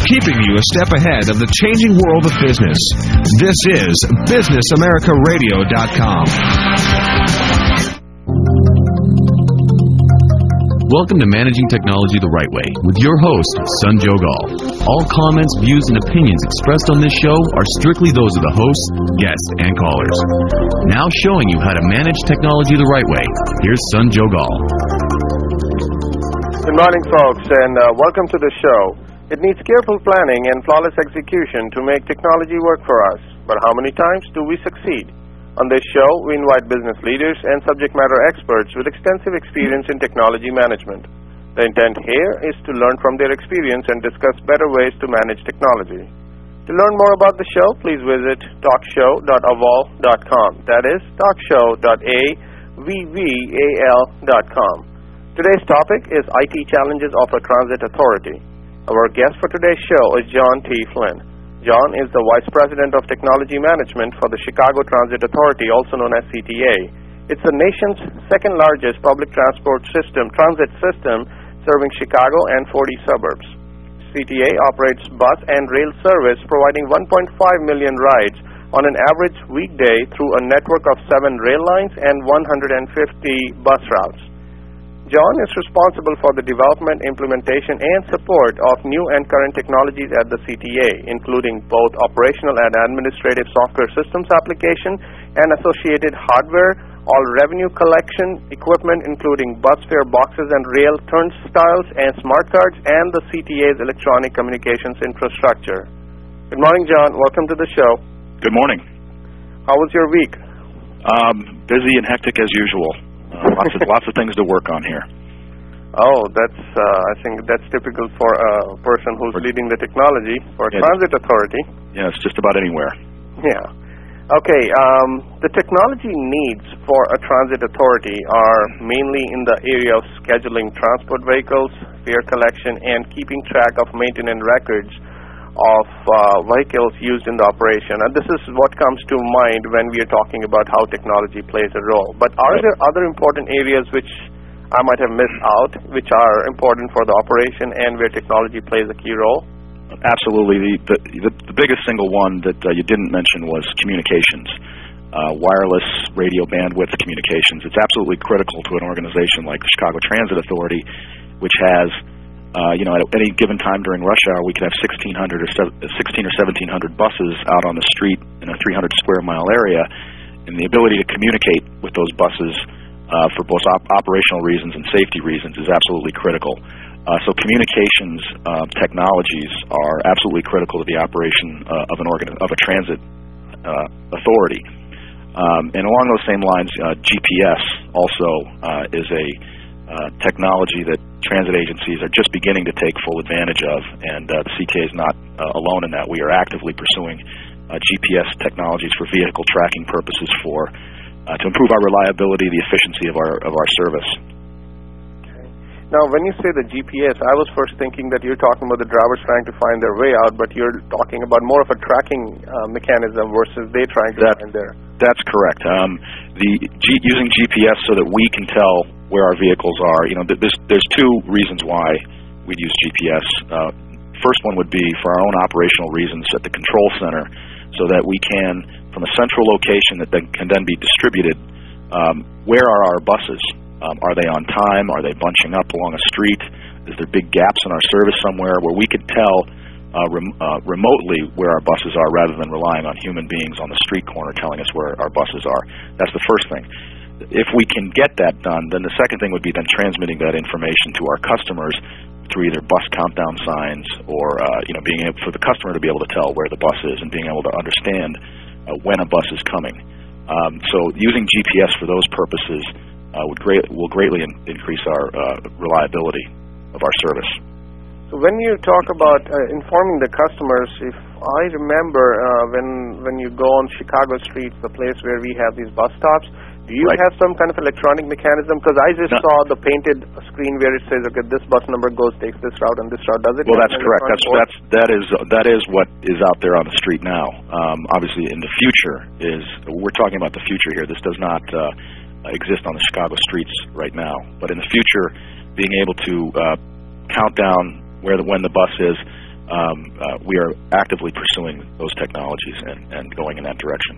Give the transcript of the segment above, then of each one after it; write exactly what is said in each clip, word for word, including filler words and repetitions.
keeping you a step ahead of the changing world of business. This is Business America Radio dot com. Welcome to Managing Technology the Right Way with your host, Sanjog Aul. All comments, views, and opinions expressed on this show are strictly those of the host, guests, and callers. Now showing you how to manage technology the right way, here's Sanjog Aul. Good morning, folks, and uh, welcome to the show. It needs careful planning and flawless execution to make technology work for us. But how many times do we succeed? On this show, we invite business leaders and subject matter experts with extensive experience in technology management. The intent here is to learn from their experience and discuss better ways to manage technology. To learn more about the show, please visit talk show dot avol dot com. That is talk show dot avol dot com. Today's topic is I T challenges of a transit authority. Our guest for today's show is John T. Flynn. John is the Vice President of Technology Management for the Chicago Transit Authority, also known as C T A. It's the nation's second largest public transport system, transit system, serving Chicago and forty suburbs. C T A operates bus and rail service, providing one point five million rides on an average weekday through a network of seven rail lines and one hundred fifty bus routes. John is responsible for the development, implementation, and support of new and current technologies at the C T A, including both operational and administrative software systems application and associated hardware, all revenue collection equipment, including bus fare boxes and rail turnstiles and smart cards, and the C T A's electronic communications infrastructure. Good morning, John. Welcome to the show. Good morning. How was your week? Um, busy and hectic as usual. Uh, lots of lots of things to work on here. Oh, that's uh, I think that's typical for a person who's leading the technology for a yeah, transit authority. Yeah, it's just about anywhere. Yeah. Okay. Um, the technology needs for a transit authority are mainly in the area of scheduling transport vehicles, fare collection, and keeping track of maintenance records of uh, vehicles used in the operation. And this is what comes to mind when we are talking about how technology plays a role. But are there other important areas which I might have missed out, which are important for the operation and where technology plays a key role? Absolutely. The the, the biggest single one that uh, you didn't mention was communications. Uh, wireless radio bandwidth communications. It's absolutely critical to an organization like the Chicago Transit Authority, which has Uh, you know, at any given time during rush hour, we could have sixteen hundred or sixteen or seventeen hundred buses out on the street in a three hundred square mile area, and the ability to communicate with those buses uh, for both op- operational reasons and safety reasons is absolutely critical. Uh, so communications uh, technologies are absolutely critical to the operation uh, of an organ- of a transit uh, authority. Um, and along those same lines, uh, G P S also uh, is a Uh, technology that transit agencies are just beginning to take full advantage of, and uh, the C T A is not uh, alone in that. We are actively pursuing uh, G P S technologies for vehicle tracking purposes for uh, to improve our reliability, the efficiency of our of our service. Okay. Now, when you say the G P S, I was first thinking that you're talking about the drivers trying to find their way out, but you're talking about more of a tracking uh, mechanism versus they trying to that, find their. That's correct. Um, the G, using G P S so that we can tell where our vehicles are. You know, there's, there's two reasons why we'd use G P S. Uh, first one would be for our own operational reasons at the control center, so that we can, from a central location that then, can then be distributed, um, where are our buses? Um, are they on time? Are they bunching up along a street? Is there big gaps in our service somewhere where we could tell uh, rem- uh, remotely where our buses are rather than relying on human beings on the street corner telling us where our buses are? That's the first thing. If we can get that done, then the second thing would be then transmitting that information to our customers through either bus countdown signs or uh, you know, being able for the customer to be able to tell where the bus is and being able to understand uh, when a bus is coming. Um, so using G P S for those purposes uh, would great will greatly in, increase our uh, reliability of our service. So when you talk about uh, informing the customers, if I remember uh, when when you go on Chicago streets, the place where we have these bus stops, do you right. have some kind of electronic mechanism? Because I just no. saw the painted screen where it says, okay, this bus number goes, takes this route and this route. Does it? Well, that's correct. That's that's that is that is what is out there on the street now. Um, obviously, in the future is we're talking about the future here. This does not uh, exist on the Chicago streets right now. But in the future, being able to uh, count down where the, when the bus is, um, uh, we are actively pursuing those technologies and, and going in that direction.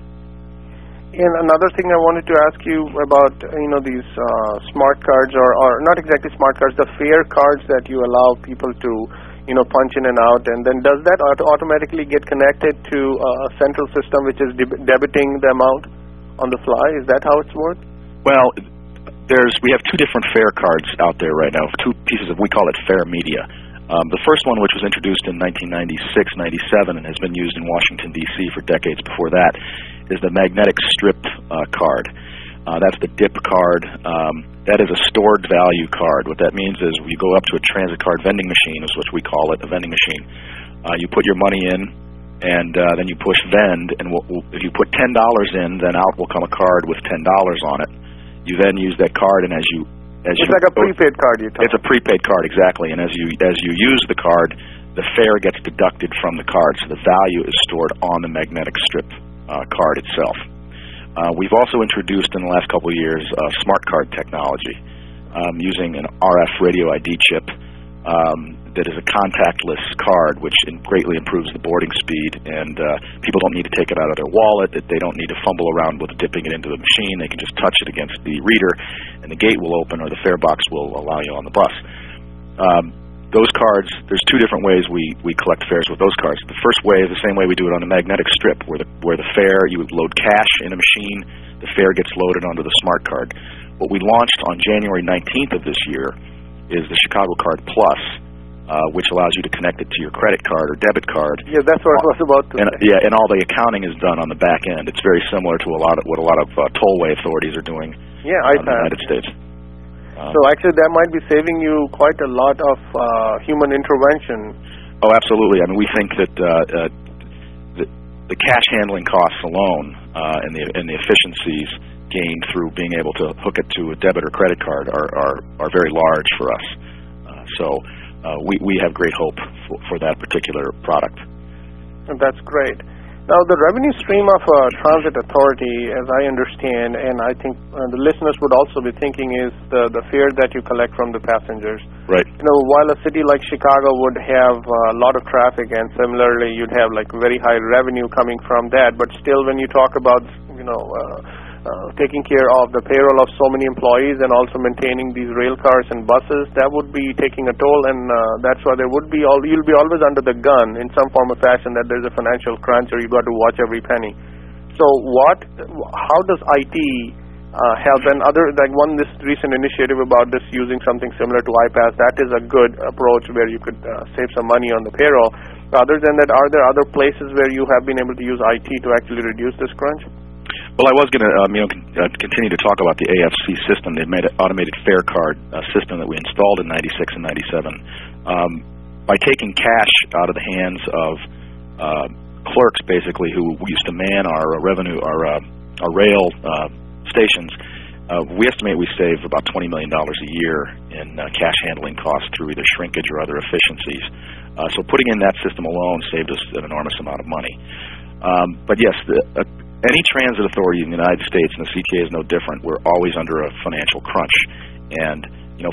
And another thing I wanted to ask you about, you know, these uh, smart cards, or, or not exactly smart cards, the fare cards that you allow people to, you know, punch in and out, and then does that auto automatically get connected to a central system which is deb debiting the amount on the fly? Is that how it's worked? Well, there's we have two different fare cards out there right now, two pieces of, we call it Fare Media. Um, the first one, which was introduced in nineteen ninety-six ninety-seven and has been used in Washington, D C for decades before that, is the magnetic strip uh, card. Uh, that's the D I P card. Um, that is a stored value card. What that means is you go up to a transit card vending machine, is what we call it, a vending machine. Uh, you put your money in, and uh, then you push vend, and we'll, we'll, if you put ten dollars in, then out will come a card with ten dollars on it. You then use that card, and as you as it's you like a prepaid card. You it's a prepaid card, exactly. And as you as you use the card, the fare gets deducted from the card, so the value is stored on the magnetic strip uh, card itself. Uh, we've also introduced in the last couple of years uh, smart card technology um, using an R F radio I D chip um, that is a contactless card, which in greatly improves the boarding speed, and uh, people don't need to take it out of their wallet. That they don't need to fumble around with dipping it into the machine. They can just touch it against the reader, and the gate will open, or the fare box will allow you on the bus. Um, Those cards, there's two different ways we, we collect fares with those cards. The first way is the same way we do it on the magnetic strip, where the where the fare, you would load cash in a machine, the fare gets loaded onto the smart card. What we launched on January nineteenth of this year is the Chicago Card Plus, uh, which allows you to connect it to your credit card or debit card. Yeah, that's what I was about to and, say. Yeah, and all the accounting is done on the back end. It's very similar to a lot of what a lot of uh, tollway authorities are doing yeah, in the United States. Um, so actually that might be saving you quite a lot of uh, human intervention. Oh, absolutely. I mean, we think that uh, uh, the, the cash handling costs alone uh, and the and the efficiencies gained through being able to hook it to a debit or credit card are are, are very large for us. Uh, so uh, we we have great hope for, for that particular product. And that's great. Now, the revenue stream of a transit authority, as I understand, and I think uh, the listeners would also be thinking, is the, the fare that you collect from the passengers. Right. You know, while a city like Chicago would have a lot of traffic, and similarly you'd have like very high revenue coming from that, but still when you talk about, you know, uh, uh, taking care of the payroll of so many employees and also maintaining these rail cars and buses, that would be taking a toll, and uh, that's why there would be all you'll be always under the gun in some form or fashion that there's a financial crunch or you got to watch every penny. So what, how does I T uh, help? And other, like one this recent initiative about this using something similar to iPass, that is a good approach where you could uh, save some money on the payroll. Other than that, are there other places where you have been able to use I T to actually reduce this crunch? Well, I was going to um, you know, con uh, continue to talk about the A F C system, the automated fare card uh, system that we installed in ninety-six and ninety-seven. Um, by taking cash out of the hands of uh, clerks, basically, who used to man our uh, revenue, our uh, our rail uh, stations, uh, we estimate we save about twenty million dollars a year in uh, cash handling costs through either shrinkage or other efficiencies. Uh, so putting in that system alone saved us an enormous amount of money. Um, but yes, the, uh, any transit authority in the United States, and the C T A is no different, we're always under a financial crunch. And, you know,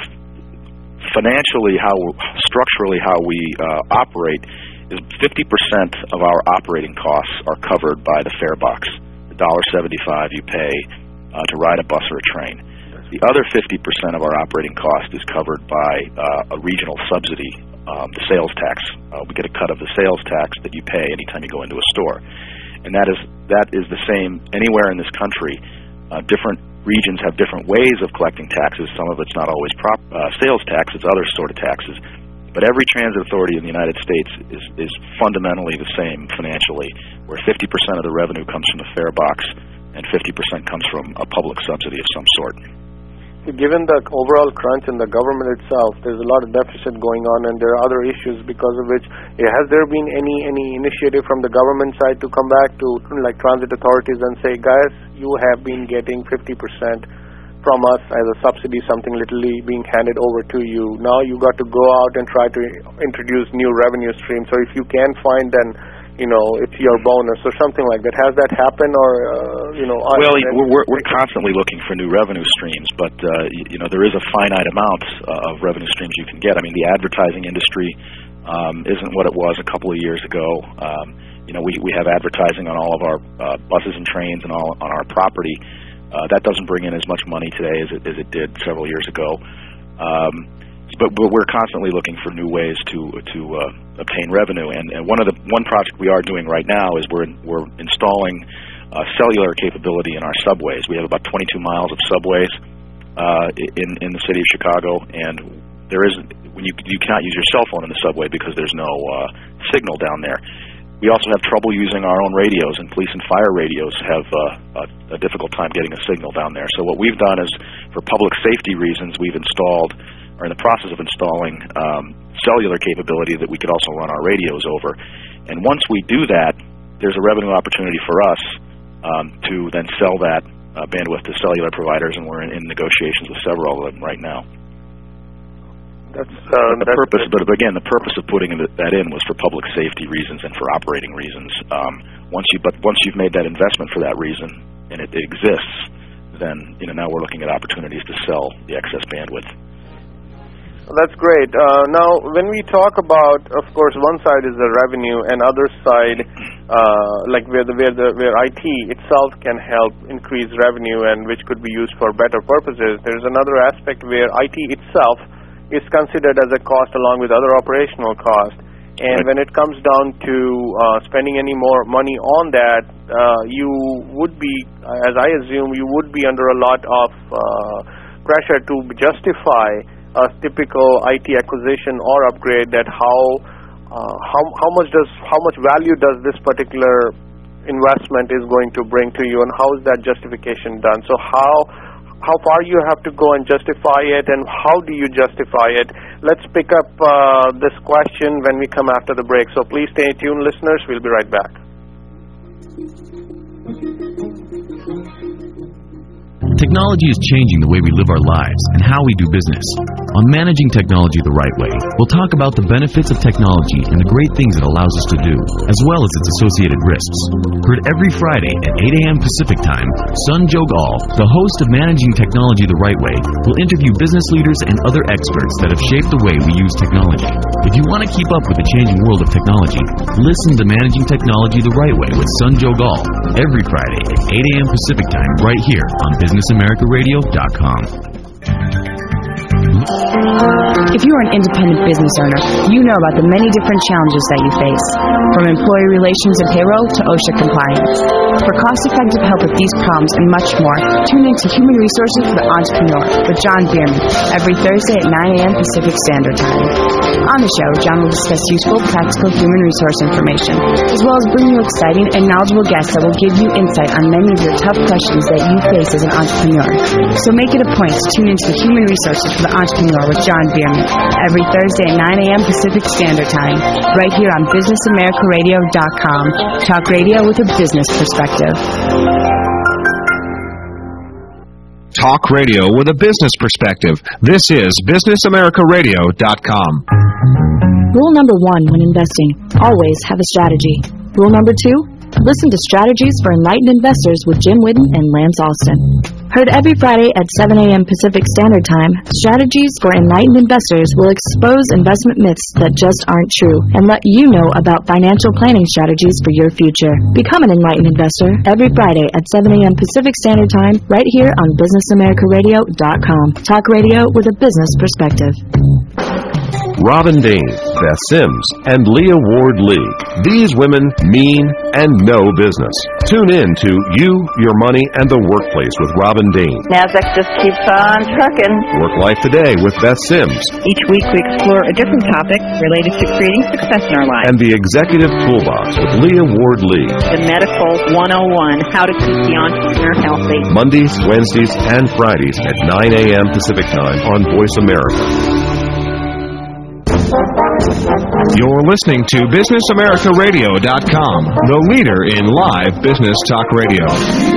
financially, how structurally how we uh, operate is fifty percent of our operating costs are covered by the fare box, the one dollar seventy-five you pay uh, to ride a bus or a train. The other fifty percent of our operating cost is covered by uh, a regional subsidy, um, the sales tax. Uh, we get a cut of the sales tax that you pay anytime you go into a store. And that is that is the same anywhere in this country. Uh, different regions have different ways of collecting taxes. Some of it's not always prop, uh, sales tax, it's other sort of taxes. But every transit authority in the United States is, is fundamentally the same financially, where fifty percent of the revenue comes from the fare box and fifty percent comes from a public subsidy of some sort. Given the overall crunch in the government itself, there's a lot of deficit going on, and there are other issues because of which, has there been any any initiative from the government side to come back to like transit authorities and say, guys, you have been getting fifty percent from us as a subsidy, something literally being handed over to you. Now you got to go out and try to introduce new revenue streams. So if you can find, then you know, it's your bonus or something like that. Has that happened, or uh, you know? Well, we're we're constantly looking for new revenue streams, but uh, you know, there is a finite amount uh, of revenue streams you can get. I mean, the advertising industry um, isn't what it was a couple of years ago. Um, you know, we, we have advertising on all of our uh, buses and trains and all on our property. Uh, that doesn't bring in as much money today as it, as it did several years ago. Um, but, but we're constantly looking for new ways to to uh, obtain revenue. And, and one of the one project we are doing right now is we're in, we're installing uh, cellular capability in our subways. We have about twenty-two miles of subways uh, in in the city of Chicago, and there is when you you cannot use your cell phone in the subway because there's no uh, signal down there. We also have trouble using our own radios, and police and fire radios have uh, a, a difficult time getting a signal down there. So what we've done is, for public safety reasons, we've installed, or in the process of installing, um, cellular capability that we could also run our radios over. And once we do that, there's a revenue opportunity for us um, to then sell that uh, bandwidth to cellular providers, and we're in, in negotiations with several of them right now. That's, uh, the that's purpose, but again, the purpose of putting that in was for public safety reasons and for operating reasons. Um, once you, but once you've made that investment for that reason and it, it exists, then you know now we're looking at opportunities to sell the excess bandwidth. That's great. Uh, now, when we talk about, of course, one side is the revenue, and other side, uh, like where the where the where I T itself can help increase revenue and which could be used for better purposes. There's another aspect where I T itself is considered as a cost along with other operational costs. And when it comes down to uh, spending any more money on that, uh, you would be, as I assume, you would be under a lot of uh, pressure to justify a typical I T acquisition or upgrade. That how uh, how how much does how much value does this particular investment is going to bring to you, and how is that justification done? So how How far you have to go and justify it, and how do you justify it? Let's pick up uh, this question when we come after the break. So please stay tuned, listeners. We'll be right back. Technology is changing the way we live our lives and how we do business. On Managing Technology the Right Way, we'll talk about the benefits of technology and the great things it allows us to do, as well as its associated risks. Heard every Friday at eight a.m. Pacific Time, Sanjog Aul, the host of Managing Technology the Right Way, will interview business leaders and other experts that have shaped the way we use technology. If you want to keep up with the changing world of technology, listen to Managing Technology the Right Way with Sanjog Aul every Friday at eight a.m. Pacific Time, right here on business america radio dot com. If you are an independent business owner, you know about the many different challenges that you face, from employee relations and payroll to OSHA compliance. For cost-effective help with these problems and much more, tune in to Human Resources for the Entrepreneur with John Bierman every Thursday at nine a.m. Pacific Standard Time. On the show, John will discuss useful, practical human resource information, as well as bring you exciting and knowledgeable guests that will give you insight on many of your tough questions that you face as an entrepreneur. So make it a point to tune into the Human Resources for the Entrepreneur with John Bierman every Thursday at nine a.m. Pacific Standard Time, right here on business america radio dot com. Talk radio with a business perspective. Talk radio with a business perspective. This is business america radio dot com. Rule number one when investing, always have a strategy. Rule number two, listen to Strategies for Enlightened Investors with Jim Whitten and Lance Alston. Heard every Friday at seven a.m. Pacific Standard Time, Strategies for Enlightened Investors will expose investment myths that just aren't true and let you know about financial planning strategies for your future. Become an enlightened investor every Friday at seven a.m. Pacific Standard Time right here on business america radio dot com. Talk radio with a business perspective. Robin Dane, Beth Sims, and Leah Ward Lee. These women mean and know business. Tune in to You, Your Money, and the Workplace with Robin Dane. NASDAQ just keeps on trucking. Work Life Today with Beth Sims. Each week we explore a different topic related to creating success in our lives. And the Executive Toolbox with Leah Ward Lee. The Medical one oh one, how to keep the entrepreneur healthy. Mondays, Wednesdays, and Fridays at nine a.m. Pacific Time on Voice America. You're listening to business america radio dot com, the leader in live business talk radio.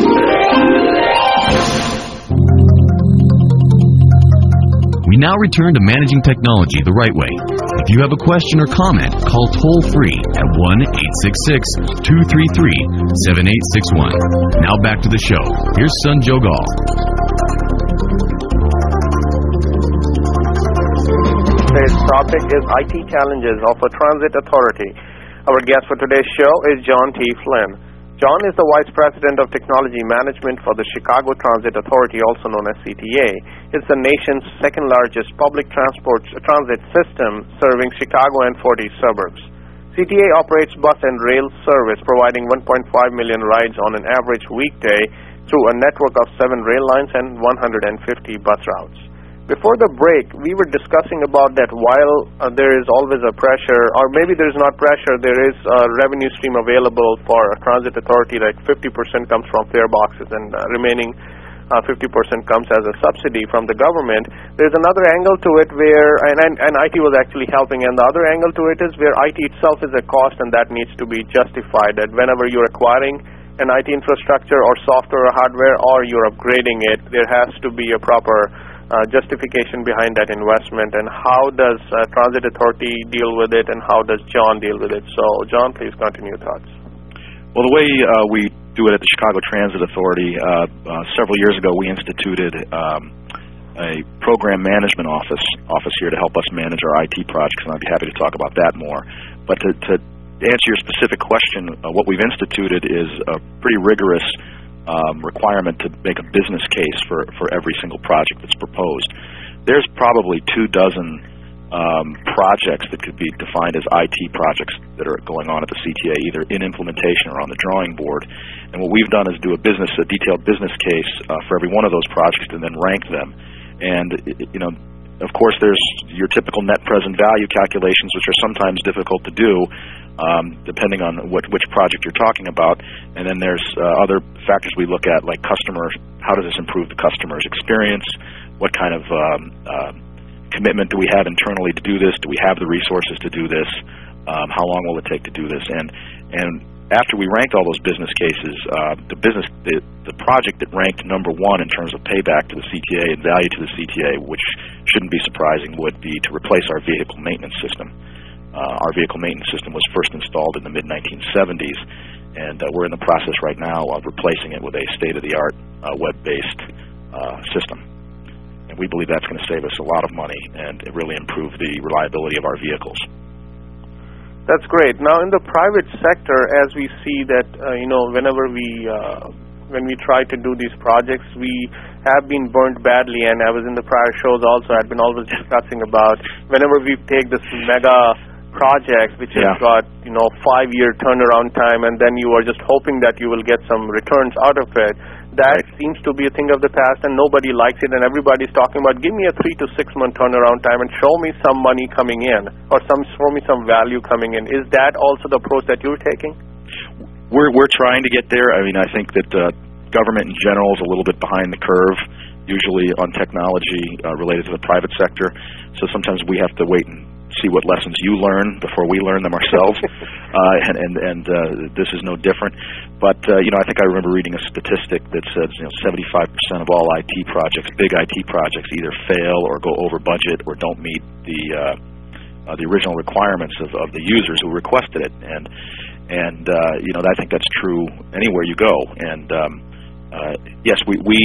We now return to Managing Technology the Right Way. If you have a question or comment, call toll-free at one eight six six, two three three, seven eight six one. Now back to the show. Here's Sanjog Aul. today's topic is I T challenges of a transit authority. Our guest for today's show is John T. Flynn. John is the Vice President of Technology Management for the Chicago Transit Authority, also known as C T A. It's the nation's second largest public transport transit system, serving Chicago and forty suburbs. C T A operates bus and rail service, providing one point five million rides on an average weekday through a network of seven rail lines and one hundred fifty bus routes. Before the break, we were discussing about that while uh, there is always a pressure, or maybe there's not pressure, there is a revenue stream available for a transit authority, like fifty percent comes from fare boxes and uh, remaining uh, fifty percent comes as a subsidy from the government. There's another angle to it where, and, and, and I T was actually helping, and the other angle to it is where I T itself is a cost and that needs to be justified, that whenever you're acquiring an I T infrastructure or software or hardware or you're upgrading it, there has to be a proper Uh, justification behind that investment. And how does uh, Transit Authority deal with it, and how does John deal with it? So, John, please continue your thoughts. Well, the way uh, we do it at the Chicago Transit Authority, uh, uh, several years ago we instituted um, a program management office office here to help us manage our I T projects, and I'd be happy to talk about that more. But to, to answer your specific question, uh, what we've instituted is a pretty rigorous Um, requirement to make a business case for, for every single project that's proposed. There's probably two dozen um, projects that could be defined as I T projects that are going on at the C T A, either in implementation or on the drawing board. And what we've done is do a business, a detailed business case uh, for every one of those projects and then rank them. And, you know, of course, there's your typical net present value calculations, which are sometimes difficult to do, um, depending on what, which project you're talking about. And then there's uh, other factors we look at, like customer, how does this improve the customer's experience? What kind of um, uh, commitment do we have internally to do this? Do we have the resources to do this? Um, how long will it take to do this? And and after we ranked all those business cases, uh, the business, the, the project that ranked number one in terms of payback to the C T A and value to the C T A, which shouldn't be surprising, would be to replace our vehicle maintenance system. Uh, our vehicle maintenance system was first installed in the mid nineteen seventies, and uh, we're in the process right now of replacing it with a state-of-the-art uh, web-based uh, system. And we believe that's going to save us a lot of money and really improve the reliability of our vehicles. That's great. Now, in the private sector, as we see that, uh, you know, whenever we, uh, when we try to do these projects, we have been burnt badly, and I was in the prior shows also, I've been always discussing about whenever we take this mega project, which yeah. has got, you know, five-year turnaround time, and then you are just hoping that you will get some returns out of it. That right. seems to be a thing of the past, and nobody likes it, and everybody's talking about, give me a three to six month turnaround time and show me some money coming in, or some show me some value coming in. Is that also the approach that you're taking? We're we're trying to get there. I mean, I think that uh, government in general is a little bit behind the curve, usually on technology uh, related to the private sector. So sometimes we have to wait and see what lessons you learn before we learn them ourselves, uh, and and, and uh, this is no different. But uh, you know, I think I remember reading a statistic that says you know seventy-five percent of all I T projects, big I T projects, either fail or go over budget or don't meet the uh, uh, the original requirements of, of the users who requested it. And and uh, you know, I think that's true anywhere you go. And um, uh, yes, we we.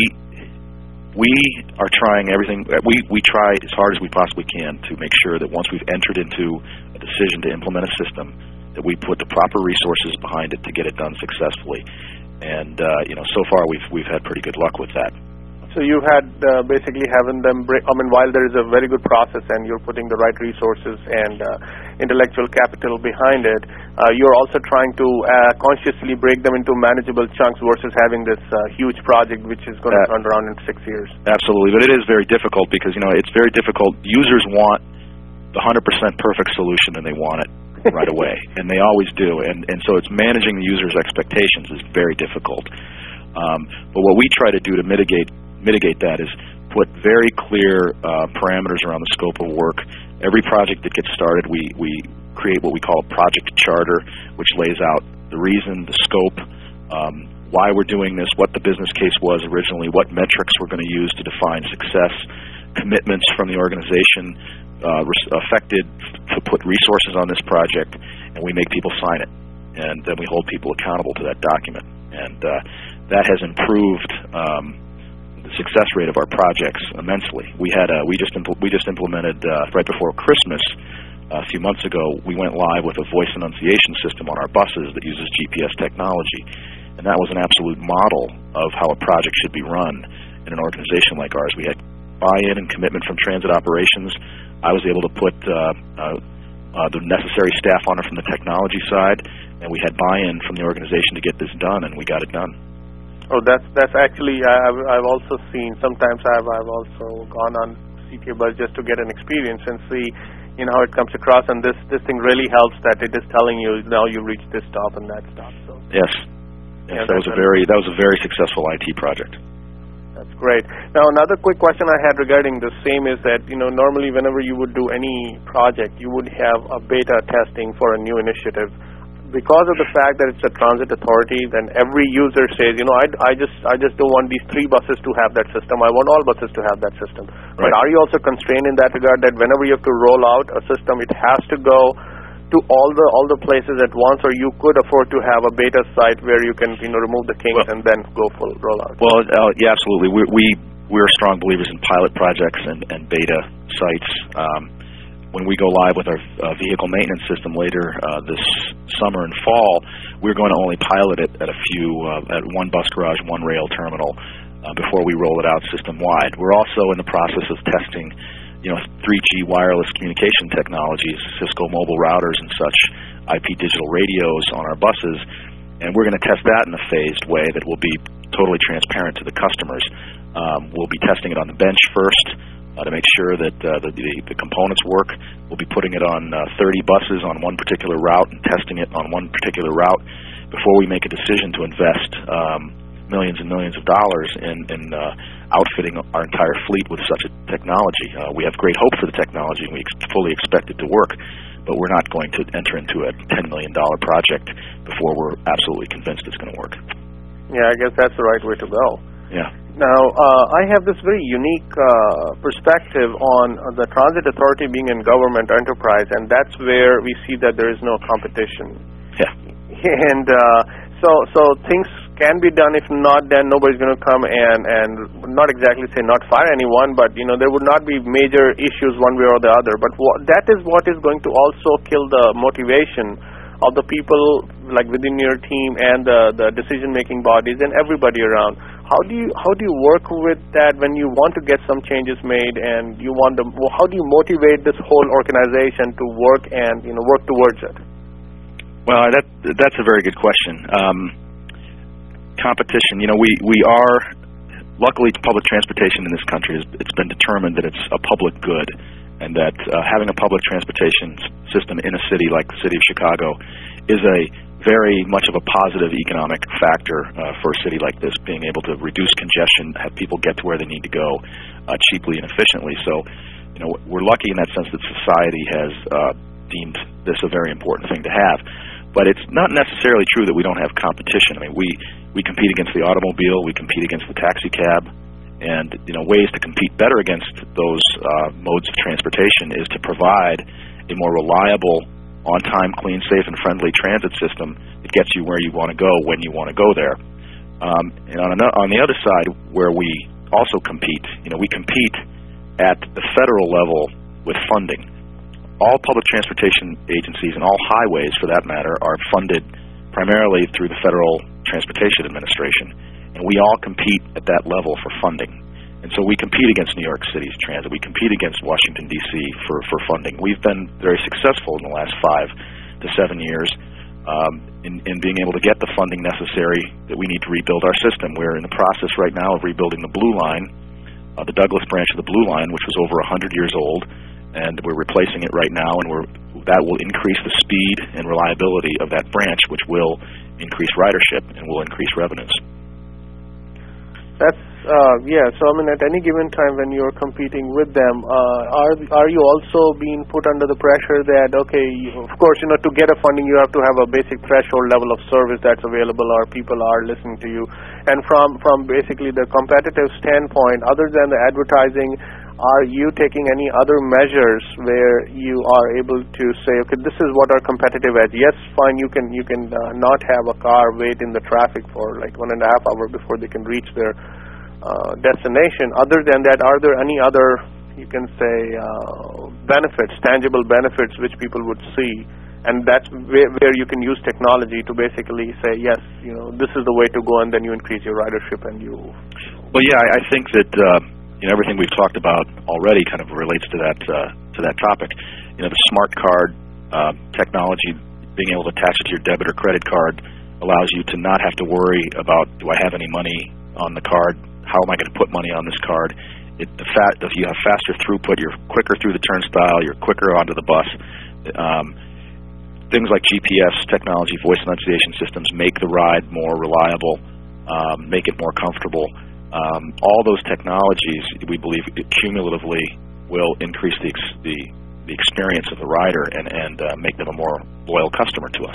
We are trying everything. We, we try as hard as we possibly can to make sure that once we've entered into a decision to implement a system, that we put the proper resources behind it to get it done successfully. And uh, you know, so far we've we've had pretty good luck with that. So you had uh, basically having them break, I mean, while there is a very good process and you're putting the right resources and uh, intellectual capital behind it, uh, you're also trying to uh, consciously break them into manageable chunks versus having this uh, huge project which is going to turn around in six years. Absolutely, but it is very difficult because, you know, it's very difficult. Users want the one hundred percent perfect solution and they want it right away, and they always do. And, and so it's managing the user's expectations is very difficult. Um, but what we try to do to mitigate mitigate that is put very clear uh, parameters around the scope of work. Every project that gets started, we, we create what we call a project charter, which lays out the reason, the scope, um, why we're doing this, what the business case was originally, what metrics we're going to use to define success, commitments from the organization uh, affected to put resources on this project, and we make people sign it. And then we hold people accountable to that document. And uh, that has improved um, the the success rate of our projects immensely. We had a, we just impl- we just implemented uh, right before Christmas uh, a few months ago. We went live with a voice enunciation system on our buses that uses G P S technology, and that was an absolute model of how a project should be run in an organization like ours. We had buy-in and commitment from transit operations. I was able to put uh, uh, uh, the necessary staff on it from the technology side, and we had buy-in from the organization to get this done, and we got it done. Oh, that's that's actually I've I've also seen. Sometimes I've I've also gone on C T A Buzz just to get an experience and see, you know, how it comes across. And this this thing really helps that it is telling you now you reached this stop and that stop. So yes, yes, yeah, that was a very that was a very successful I T project. That's great. Now, another quick question I had regarding the same is that, you know, normally whenever you would do any project, you would have a beta testing for a new initiative. Because of the fact that it's a transit authority, then every user says, you know, I, I just I just don't want these three buses to have that system. I want all buses to have that system. Right. But are you also constrained in that regard that whenever you have to roll out a system, it has to go to all the all the places at once, or you could afford to have a beta site where you can, you know, remove the kinks well, and then go full rollout? Well, uh, yeah, absolutely. We we we're strong believers in pilot projects and, and beta sites. Um, When we go live with our uh, vehicle maintenance system later uh, this summer and fall, we're going to only pilot it at a few, uh, at one bus garage, one rail terminal, uh, before we roll it out system-wide. We're also in the process of testing, you know, three G wireless communication technologies, Cisco mobile routers and such, I P digital radios on our buses, and we're going to test that in a phased way that will be totally transparent to the customers. Um, we'll be testing it on the bench first, Uh, to make sure that uh, the, the, the components work. We'll be putting it on uh, thirty buses on one particular route and testing it on one particular route before we make a decision to invest um, millions and millions of dollars in, in uh, outfitting our entire fleet with such a technology. Uh, we have great hope for the technology, and we ex- fully expect it to work, but we're not going to enter into a ten million dollars project before we're absolutely convinced it's going to work. Yeah, I guess that's the right way to go. Yeah. Now, uh, I have this very unique uh, perspective on uh, the transit authority being in government enterprise, and that's where we see that there is no competition. Yeah. And uh, so, so things can be done. If not, then nobody's going to come and and not exactly say not fire anyone, but you know there would not be major issues one way or the other. But wha- that is what is going to also kill the motivation of the people like within your team and the the decision-making bodies and everybody around. How do you how do you work with that when you want to get some changes made and you want them? How do you motivate this whole organization to work and you know work towards it? Well, that that's a very good question. Um, competition, you know, we we are luckily public transportation in this country is it's been determined that it's a public good, and that uh, having a public transportation system in a city like the city of Chicago is a very much of a positive economic factor uh, for a city like this, being able to reduce congestion, have people get to where they need to go uh, cheaply and efficiently. So, you know, we're lucky in that sense that society has uh, deemed this a very important thing to have. But it's not necessarily true that we don't have competition. I mean, we, we compete against the automobile, we compete against the taxi cab, and, you know, ways to compete better against those uh, modes of transportation is to provide a more reliable, on-time, clean, safe, and friendly transit system that gets you where you want to go when you want to go there. Um, and on, an, on the other side, where we also compete, you know, we compete at the federal level with funding. All public transportation agencies and all highways, for that matter, are funded primarily through the Federal Transportation Administration, and we all compete at that level for funding. And so we compete against New York City's transit. We compete against Washington, D C for, for funding. We've been very successful in the last five to seven years um, in, in being able to get the funding necessary that we need to rebuild our system. We're in the process right now of rebuilding the Blue Line, uh, the Douglas branch of the Blue Line, which was over one hundred years old, and we're replacing it right now, and we're, that will increase the speed and reliability of that branch, which will increase ridership and will increase revenues. That's uh, yeah. So I mean, at any given time when you're competing with them, uh, are are you also being put under the pressure that okay, of course, you know, to get a funding, you have to have a basic threshold level of service that's available, or people are listening to you. And from from basically the competitive standpoint, other than the advertising, are you taking any other measures where you are able to say, okay, this is what our competitive edge? Yes, fine, you can you can uh, not have a car wait in the traffic for like one and a half hour before they can reach their uh, destination. Other than that, are there any other, you can say, uh, benefits, tangible benefits which people would see? And that's where, where you can use technology to basically say, yes, you know, this is the way to go, and then you increase your ridership and you... Well, yeah, I, I think that uh, you know, everything we've talked about already kind of relates to that uh, to that topic. You know, the smart card uh, technology, being able to attach it to your debit or credit card, allows you to not have to worry about, do I have any money on the card? How am I going to put money on this card? It, the fact that you have faster throughput, you're quicker through the turnstile, you're quicker onto the bus. Um, Things like G P S technology, voice enunciation systems, make the ride more reliable, um, make it more comfortable. Um, all those technologies, we believe, cumulatively will increase the ex- the, the experience of the rider and, and uh, make them a more loyal customer to us.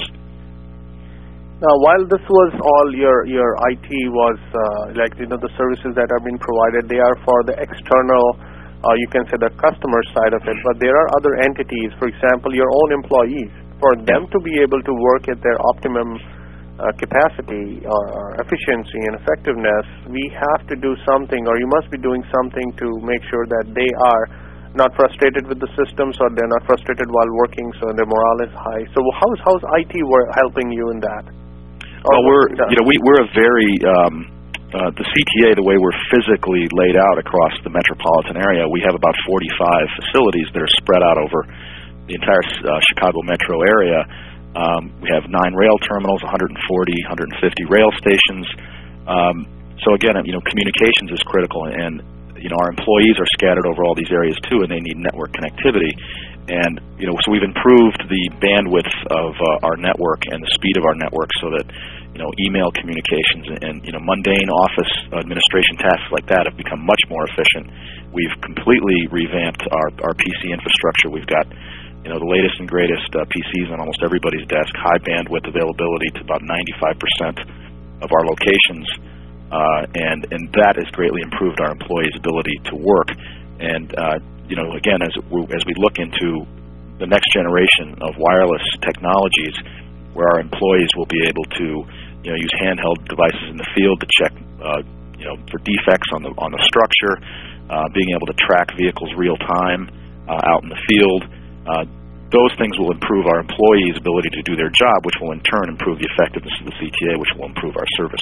Now, while this was all your, your I T was, uh, like, you know, the services that are being provided, they are for the external, uh, you can say the customer side of it, but there are other entities, for example, your own employees. For them to be able to work at their optimum uh, capacity or, or efficiency and effectiveness, we have to do something, or you must be doing something to make sure that they are not frustrated with the systems, or they're not frustrated while working, so their morale is high. So how's how's I T work helping you in that? Well, we're you know we we're a very um, uh, the C T A, the way we're physically laid out across the metropolitan area, we have about forty-five facilities that are spread out over the entire uh, Chicago metro area. Um, we have nine rail terminals, one hundred forty, one hundred fifty rail stations. Um, so again, you know, communications is critical, and you know, our employees are scattered over all these areas too, and they need network connectivity. And you know, so we've improved the bandwidth of uh, our network and the speed of our network, so that you know, email communications and, and you know, mundane office administration tasks like that have become much more efficient. We've completely revamped our our P C infrastructure. We've got you know, the latest and greatest uh, P Cs on almost everybody's desk, high bandwidth availability to about ninety-five percent of our locations, uh, and and that has greatly improved our employees' ability to work. And uh, you know, again, as we, as we look into the next generation of wireless technologies, where our employees will be able to you know, use handheld devices in the field to check uh, you know, for defects on the on the structure, uh, being able to track vehicles real time uh, out in the field. Uh, those things will improve our employees' ability to do their job, which will in turn improve the effectiveness of the C T A, which will improve our service.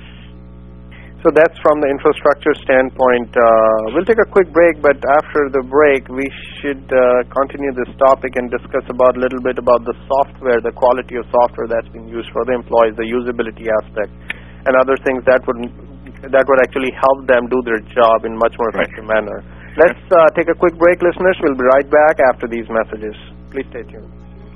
So that's from the infrastructure standpoint. Uh, we'll take a quick break, but after the break, we should uh, continue this topic and discuss about a little bit about the software, the quality of software that's being used for the employees, the usability aspect, and other things that would that would actually help them do their job in much more effective right. manner. Let's uh, take a quick break, listeners. We'll be right back after these messages. Please stay tuned.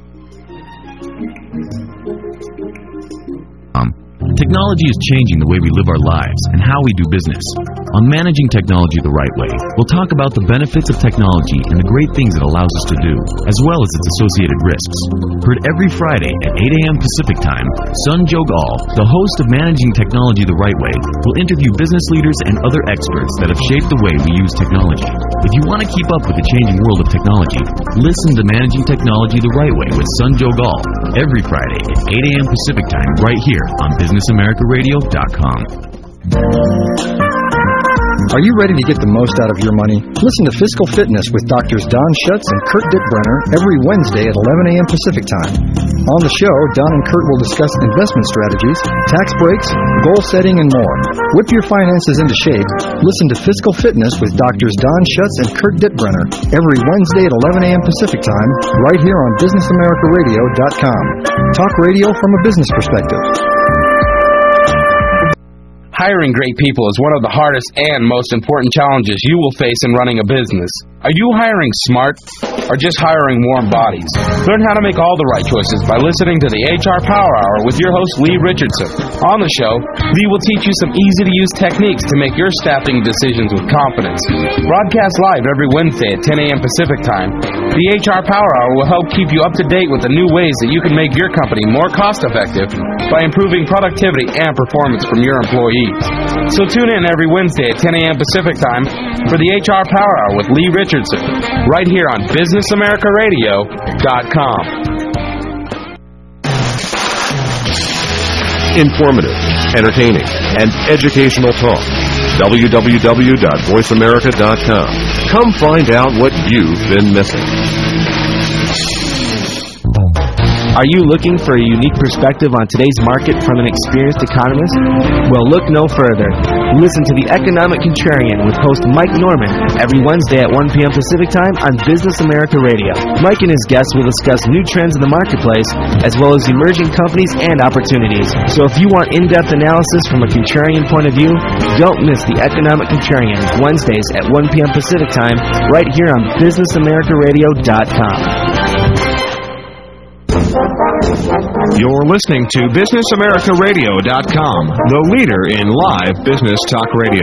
Um. Technology is changing the way we live our lives and how we do business. On Managing Technology the Right Way, we'll talk about the benefits of technology and the great things it allows us to do, as well as its associated risks. Heard every Friday at eight a.m. Pacific Time, Sanjog Aul, the host of Managing Technology the Right Way, will interview business leaders and other experts that have shaped the way we use technology. If you want to keep up with the changing world of technology, listen to Managing Technology the Right Way with Sanjog Aul every Friday at eight a.m. Pacific Time right here on business america radio dot com. Are you ready to get the most out of your money? Listen to Fiscal Fitness with Doctors Don Schutz and Kurt Dittbrenner every Wednesday at eleven a.m. Pacific Time. On the show, Don and Kurt will discuss investment strategies, tax breaks, goal setting, and more. Whip your finances into shape. Listen to Fiscal Fitness with Doctors Don Schutz and Kurt Dittbrenner every Wednesday at eleven a.m. Pacific Time right here on business america radio dot com. Talk radio from a business perspective. Hiring great people is one of the hardest and most important challenges you will face in running a business. Are you hiring smart or just hiring warm bodies? Learn how to make all the right choices by listening to the H R Power Hour with your host, Lee Richardson. On the show, Lee will teach you some easy-to-use techniques to make your staffing decisions with confidence. Broadcast live every Wednesday at ten a.m. Pacific Time, the H R Power Hour will help keep you up to date with the new ways that you can make your company more cost-effective by improving productivity and performance from your employees. So tune in every Wednesday at ten a.m. Pacific Time for the H R Power Hour with Lee Richardson, right here on business america radio dot com. Informative, entertaining, and educational talk. w w w dot voice america dot com. Come find out what you've been missing. Are you looking for a unique perspective on today's market from an experienced economist? Well, look no further. Listen to The Economic Contrarian with host Mike Norman every Wednesday at one p.m. Pacific Time on Business America Radio. Mike and his guests will discuss new trends in the marketplace as well as emerging companies and opportunities. So if you want in-depth analysis from a contrarian point of view, don't miss The Economic Contrarian Wednesdays at one p.m. Pacific Time right here on business america radio dot com. You're listening to business america radio dot com, the leader in live business talk radio.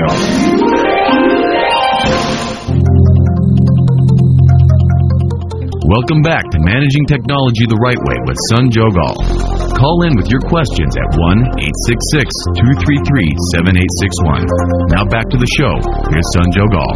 Welcome back to Managing Technology the Right Way with Sun Jogal. Call in with your questions at one eight six six, two three three, seven eight six one. Now back to the show. Here's Sun Jogal.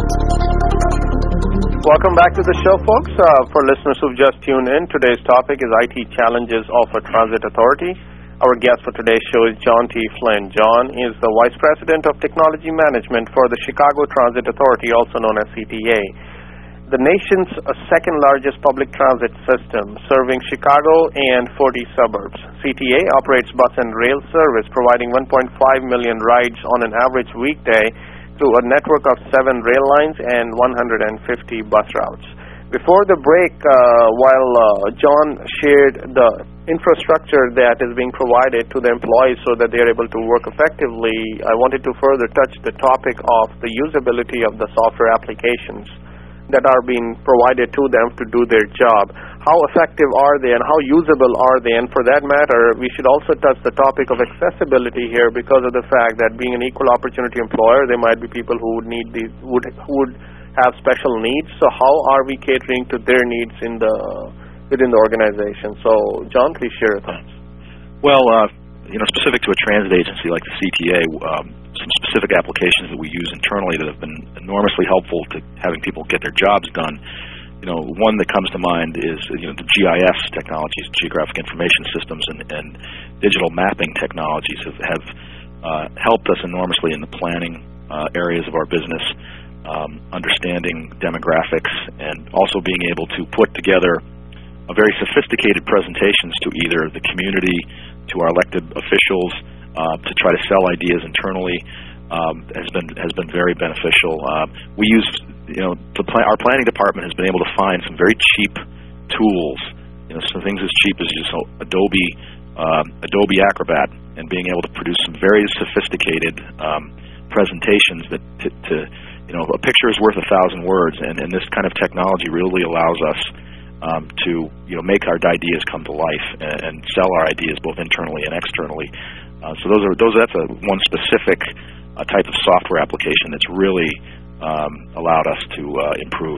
Welcome back to the show, folks. Uh, for listeners who've just tuned in, today's topic is I T challenges of a transit authority. Our guest for today's show is John T. Flynn. John is the Vice President of Technology Management for the Chicago Transit Authority, also known as C T A. The nation's second largest public transit system, serving Chicago and forty suburbs. C T A operates bus and rail service, providing one point five million rides on an average weekday through a network of seven rail lines and one hundred fifty bus routes. Before the break, uh, while uh, John shared the infrastructure that is being provided to the employees so that they are able to work effectively, I wanted to further touch the topic of the usability of the software applications that are being provided to them to do their job. How effective are they and how usable are they? And for that matter, we should also touch the topic of accessibility here because of the fact that being an equal opportunity employer, there might be people who would need these, would who would have special needs. So how are we catering to their needs in the within the organization? So John, please share your thoughts. Well, uh, you know, specific to a transit agency like the C T A, um, some specific applications that we use internally that have been enormously helpful to having people get their jobs done. You know, one that comes to mind is, you know, the G I S technologies, Geographic Information Systems, and, and digital mapping technologies have, have uh, helped us enormously in the planning uh, areas of our business, um, understanding demographics, and also being able to put together a very sophisticated presentations to either the community, to our elected officials, uh, to try to sell ideas internally. Um, has been has been very beneficial. Uh, we use, you know, the plan, our planning department has been able to find some very cheap tools, you know, some things as cheap as just Adobe uh, Adobe Acrobat, and being able to produce some very sophisticated um, presentations that, to, to, you know, a picture is worth a thousand words, and, and this kind of technology really allows us um, to, you know, make our ideas come to life and, and sell our ideas both internally and externally. Uh, so those are those. That's a one specific a type of software application that's really um, allowed us to uh, improve.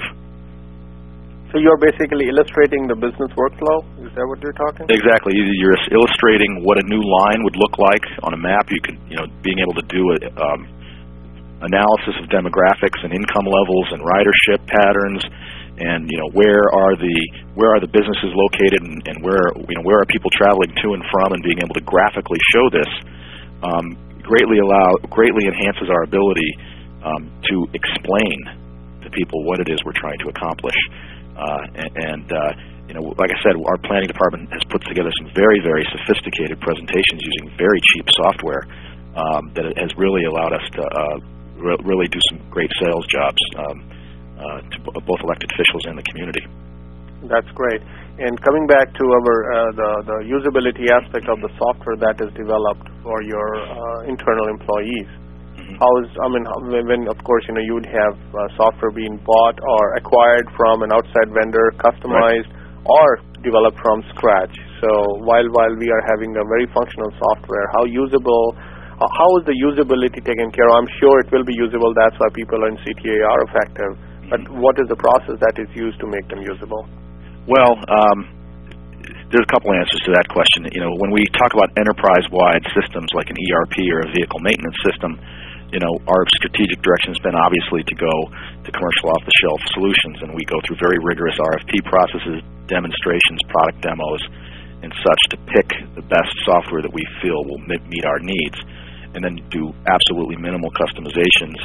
So you're basically illustrating the business workflow? Is that what you're talking? Exactly. You're illustrating what a new line would look like on a map. You could, you know, being able to do a um, analysis of demographics and income levels and ridership patterns, and, you know, where are the where are the businesses located, and, and where, you know, where are people traveling to and from, and being able to graphically show this. Um, greatly allow greatly enhances our ability um, to explain to people what it is we're trying to accomplish. Uh, and and uh, you know, like I said, our planning department has put together some very, very sophisticated presentations using very cheap software um, that has really allowed us to uh, re- really do some great sales jobs um, uh, to b- both elected officials and the community. That's great. And coming back to our uh, the the usability aspect of the software that is developed for your uh, internal employees, mm-hmm. how is I mean when of course you know you would have uh, software being bought or acquired from an outside vendor, customized right. or developed from scratch. So while while we are having a very functional software, how usable? Uh, how is the usability taken care of? I'm sure it will be usable. That's why people in C T A are effective. Mm-hmm. But what is the process that is used to make them usable? Well, um, there's a couple answers to that question. You know, when we talk about enterprise-wide systems like an E R P or a vehicle maintenance system, you know, our strategic direction has been obviously to go to commercial off-the-shelf solutions, and we go through very rigorous R F P processes, demonstrations, product demos, and such to pick the best software that we feel will meet our needs, and then do absolutely minimal customizations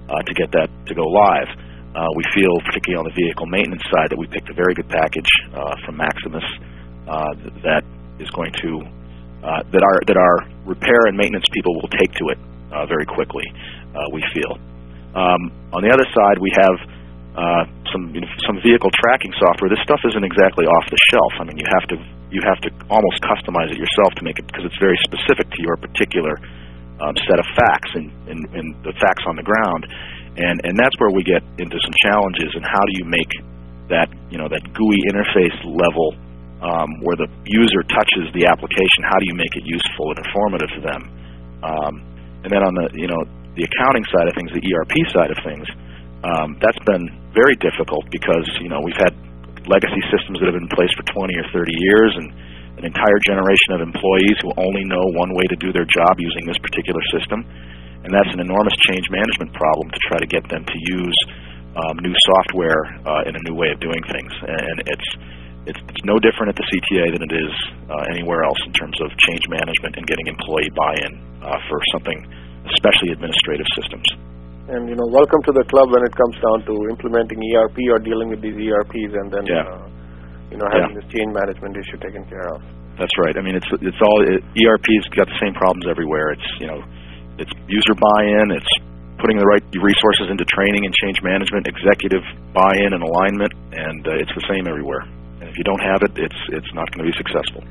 uh, to get that to go live. Uh, we feel, particularly on the vehicle maintenance side, that we picked a very good package uh, from Maximus uh, that is going to uh, that our that our repair and maintenance people will take to it uh, very quickly. Uh, we feel. Um, on the other side, we have uh, some you know, some vehicle tracking software. This stuff isn't exactly off the shelf. I mean, you have to you have to almost customize it yourself to make it, because it's very specific to your particular um, set of facts and, and, and the facts on the ground. And and that's where we get into some challenges. And how do you make that you know that G U I interface level um, where the user touches the application? How do you make it useful and informative to them? Um, and then on the you know the accounting side of things, the E R P side of things, um, that's been very difficult, because you know we've had legacy systems that have been in place for twenty or thirty years, and an entire generation of employees who only know one way to do their job using this particular system. And that's an enormous change management problem to try to get them to use um, new software uh, in a new way of doing things. And it's, it's it's no different at the C T A than it is uh, anywhere else in terms of change management and getting employee buy-in uh, for something, especially administrative systems. And, you know, welcome to the club when it comes down to implementing E R P or dealing with these E R Ps and then, yeah. uh, you know, having yeah. this change management issue taken care of. That's right. I mean, it's it's all it, E R P's got the same problems everywhere. It's, you know, it's user buy-in, it's putting the right resources into training and change management, executive buy-in and alignment, and uh, it's the same everywhere. And if you don't have it, it's it's not going to be successful.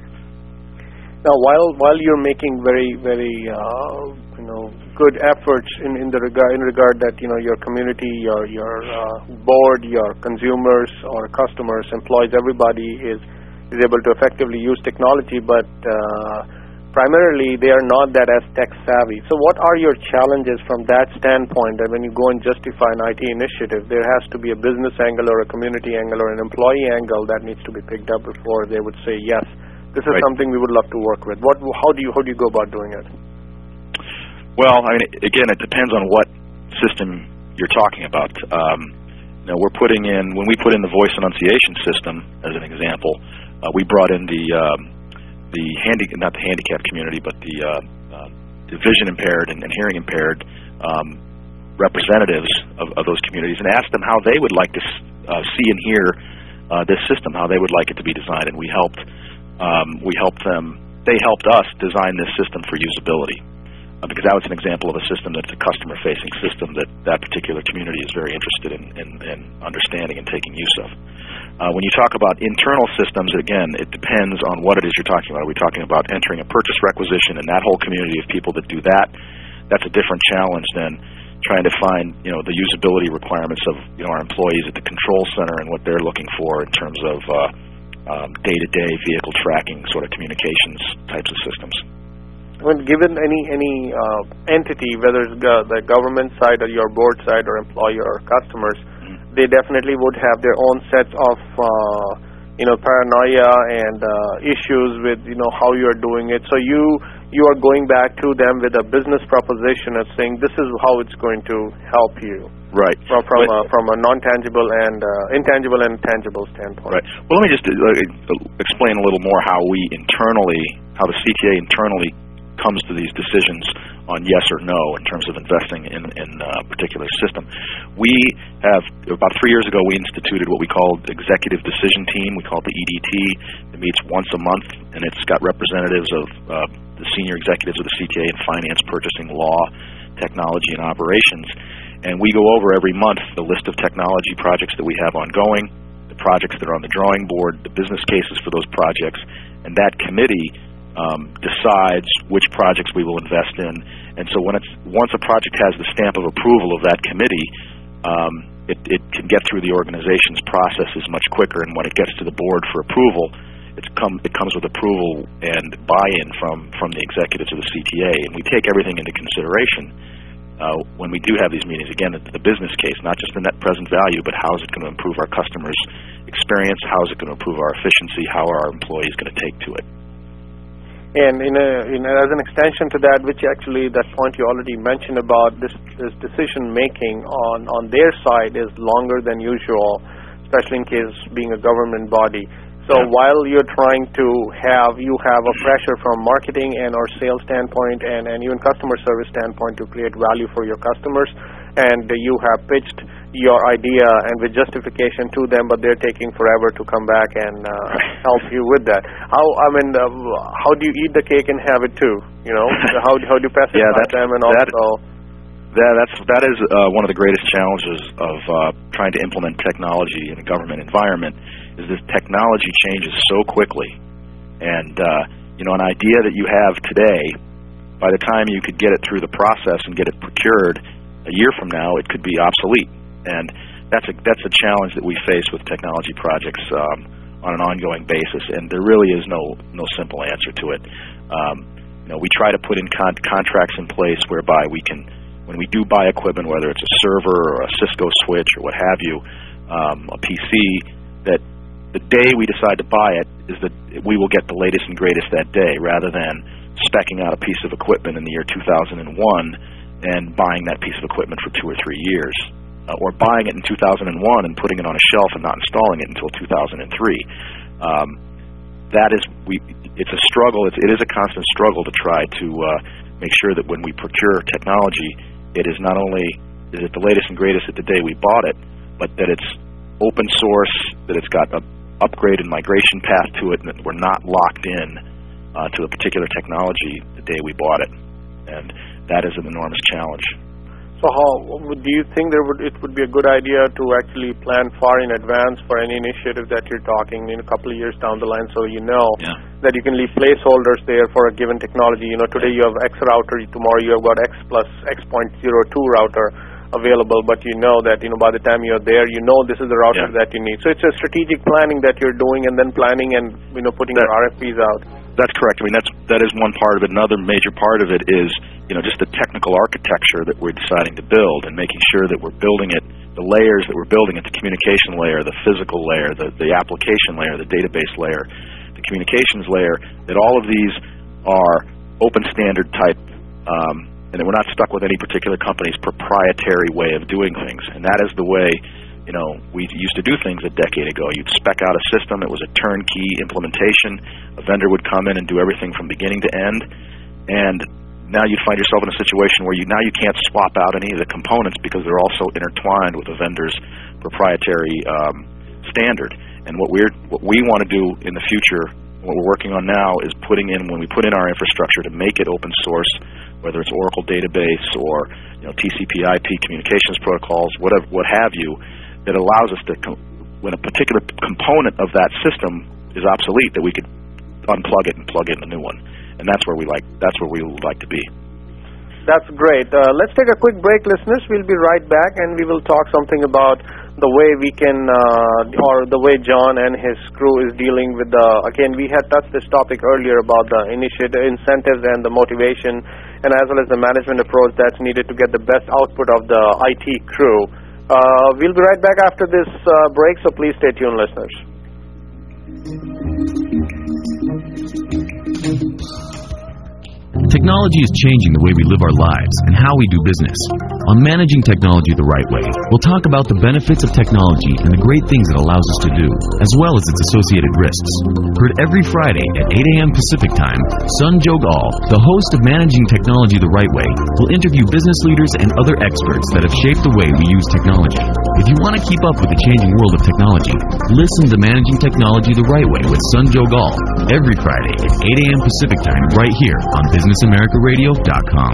Now, while while you're making very very uh, you know good efforts in, in the regard in regard that you know your community, your your uh, board, your consumers or customers, employees, everybody is is able to effectively use technology, but uh, primarily they are not that as tech savvy. So what are your challenges from that standpoint, that when you go and justify an I T initiative, there has to be a business angle or a community angle or an employee angle that needs to be picked up before they would say, yes, this is right. something we would love to work with. What, how do you, how do you go about doing it? Well, I mean, again, it depends on what system you're talking about. Um, you know, we're putting in, when we put in the voice enunciation system, as an example, uh, we brought in the, um, the handy, not the handicapped community, but the, uh, uh, the vision impaired and, and hearing impaired um, representatives of, of those communities, and asked them how they would like to uh, see and hear uh, this system, how they would like it to be designed, and we helped. Um, we helped them. They helped us design this system for usability, uh, because that was an example of a system that's a customer-facing system that that particular community is very interested in, in, in understanding and taking use of. Uh, when you talk about internal systems, again, it depends on what it is you're talking about. Are we talking about entering a purchase requisition and that whole community of people that do that? That's a different challenge than trying to find, you know, the usability requirements of, you know, our employees at the control center and what they're looking for in terms of uh, um, day-to-day vehicle tracking sort of communications types of systems. When given any any uh, entity, whether it's uh, the government side or your board side or employer or customers, they definitely would have their own sets of, uh, you know, paranoia and uh, issues with, you know, how you're doing it. So you you are going back to them with a business proposition of saying this is how it's going to help you. Right. From from a, from a non-tangible and uh, intangible and tangible standpoint. Right. Well, let me just uh, explain a little more how we internally, how the C T A internally comes to these decisions on yes or no in terms of investing in, in a particular system. We have, about three years ago, we instituted what we called Executive Decision Team. We call it the E D T. It meets once a month, and it's got representatives of uh, the senior executives of the C T A in finance, purchasing, law, technology, and operations. And we go over every month the list of technology projects that we have ongoing, the projects that are on the drawing board, the business cases for those projects, and that committee Um, decides which projects we will invest in. And so when it's once a project has the stamp of approval of that committee, um, it, it can get through the organization's processes much quicker. And when it gets to the board for approval, it's come, it comes with approval and buy-in from, from the executives of the C T A. And we take everything into consideration uh, when we do have these meetings. Again, the, the business case, not just the net present value, but how is it going to improve our customers' experience? How is it going to improve our efficiency? How are our employees going to take to it? And in a, in a, as an extension to that, which actually that point you already mentioned about this, this decision making on, on their side is longer than usual, especially in case being a government body. So yeah. while you're trying to have, you have a pressure from marketing and or sales standpoint and, and even customer service standpoint to create value for your customers, and you have pitched your idea and with justification to them, but they're taking forever to come back and uh, help you with that. How I mean, uh, how do you eat the cake and have it too? You know, how how do you pacify yeah, that, them and that, also? That that's that is uh, one of the greatest challenges of uh, trying to implement technology in a government environment. Is this technology changes so quickly, and uh, you know, an idea that you have today, by the time you could get it through the process and get it procured a year from now, it could be obsolete. And that's a that's a challenge that we face with technology projects um, on an ongoing basis. And there really is no no simple answer to it. Um, you know, we try to put in con- contracts in place whereby we can, when we do buy equipment, whether it's a server or a Cisco switch or what have you, um, a P C, that the day we decide to buy it is that we will get the latest and greatest that day, rather than speccing out a piece of equipment in the year two thousand one and buying that piece of equipment for two or three years. Uh, or buying it in two thousand one and putting it on a shelf and not installing it until two thousand three. Um, that is, we. It's a struggle. It's, it is a constant struggle to try to uh, make sure that when we procure technology, it is not only is it the latest and greatest at the day we bought it, but that it's open source, that it's got a upgrade and migration path to it, and that we're not locked in uh, to a particular technology the day we bought it. And that is an enormous challenge. So how do you think there would it would be a good idea to actually plan far in advance for any initiative that you're talking in a couple of years down the line, so you know yeah. that you can leave placeholders there for a given technology? You know, today you have X router, tomorrow you have got X plus X point zero two router available, but you know that, you know, by the time you're there, you know this is the router yeah. that you need. So it's a strategic planning that you're doing, and then planning and, you know, putting that, your R F Ps out. That's correct. I mean, that's that is one part of it. Another major part of it is, you know, just the technical architecture that we're deciding to build, and making sure that we're building it, the layers that we're building it, the communication layer, the physical layer, the, the application layer, the database layer, the communications layer, that all of these are open standard type, um, and that we're not stuck with any particular company's proprietary way of doing things. And that is the way, you know, we used to do things a decade ago. You'd spec out a system. It was a turnkey implementation. A vendor would come in and do everything from beginning to end. And now you'd find yourself in a situation where you now you can't swap out any of the components because they're also intertwined with the vendor's proprietary um, standard. And what we're what we want to do in the future, what we're working on now, is putting in, when we put in our infrastructure to make it open source, whether it's Oracle database or, you know, T C P I P communications protocols, whatever, what have you, that allows us to, when a particular component of that system is obsolete, that we could unplug it and plug in a new one. And that's where we like. That's where we would like to be. That's great. Uh, let's take a quick break, listeners. We'll be right back, and we will talk something about the way we can, uh, or the way John and his crew is dealing with the. Again, we had touched this topic earlier about the initiative, incentives, and the motivation, and as well as the management approach that's needed to get the best output of the I T crew. Uh, we'll be right back after this uh, break, so please stay tuned, listeners. Technology is changing the way we live our lives and how we do business. On Managing Technology the Right Way, we'll talk about the benefits of technology and the great things it allows us to do, as well as its associated risks. Heard every Friday at eight a.m. Pacific Time, Sun Jogal, the host of Managing Technology the Right Way, will interview business leaders and other experts that have shaped the way we use technology. If you want to keep up with the changing world of technology, listen to Managing Technology the Right Way with Sun Jogal every Friday at eight a.m. Pacific Time, right here on business america radio dot com.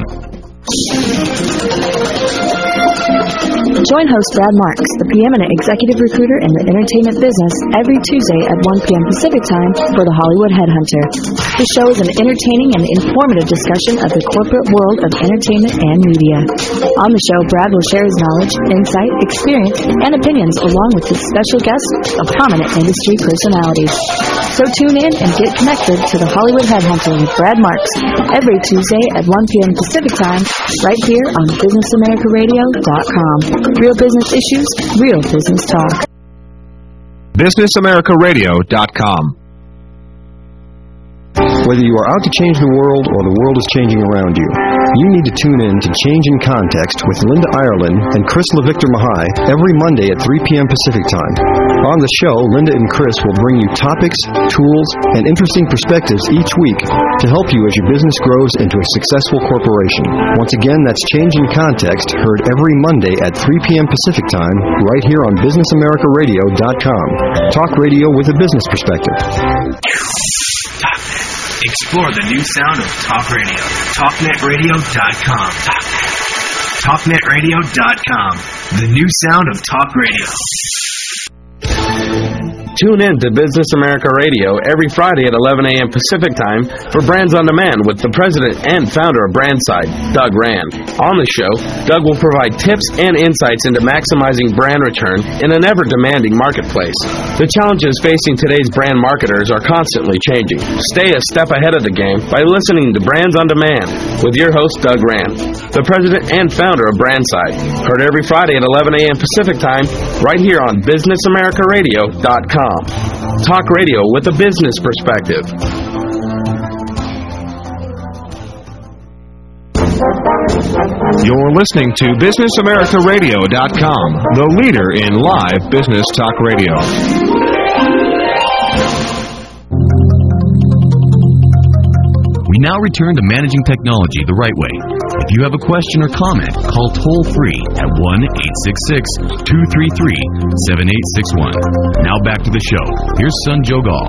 Join host Brad Marks, the preeminent executive recruiter in the entertainment business, every Tuesday at one p.m. Pacific Time for the Hollywood Headhunter. The show is an entertaining and informative discussion of the corporate world of entertainment and media. On the show, Brad will share his knowledge, insight, experience, and opinions along with his special guests of prominent industry personalities. So tune in and get connected to the Hollywood Headhunter with Brad Marks every Tuesday at one p.m. Pacific Time, right here on business america radio dot com. Real business issues, real business talk. business america radio dot com. Whether you are out to change the world or the world is changing around you, You need to tune in to Change in Context with Linda Ireland and Chris LeVictor Mahai every Monday at three p.m. Pacific Time. On the show, Linda and Chris will bring you topics, tools, and interesting perspectives each week to help you as your business grows into a successful corporation. Once again, that's Change in Context, heard every Monday at three p.m. Pacific Time, right here on business america radio dot com. Talk radio with a business perspective. Explore the new sound of talk radio. talk net radio dot com. talk net radio dot com. The new sound of talk radio. Tune in to Business America Radio every Friday at eleven a.m. Pacific Time for Brands on Demand with the president and founder of Brandside, Doug Rand. On the show, Doug will provide tips and insights into maximizing brand return in an ever-demanding marketplace. The challenges facing today's brand marketers are constantly changing. Stay a step ahead of the game by listening to Brands on Demand with your host, Doug Rand, the president and founder of Brandside. Heard every Friday at eleven a.m. Pacific Time right here on business america radio dot com. Talk radio with a business perspective. You're listening to business america radio dot com, the leader in live business talk radio. We now return to managing technology the right way. If you have a question or comment, call toll-free at one eight six six, two three three, seven eight six one. Now back to the show. Here's Sanjog Aul.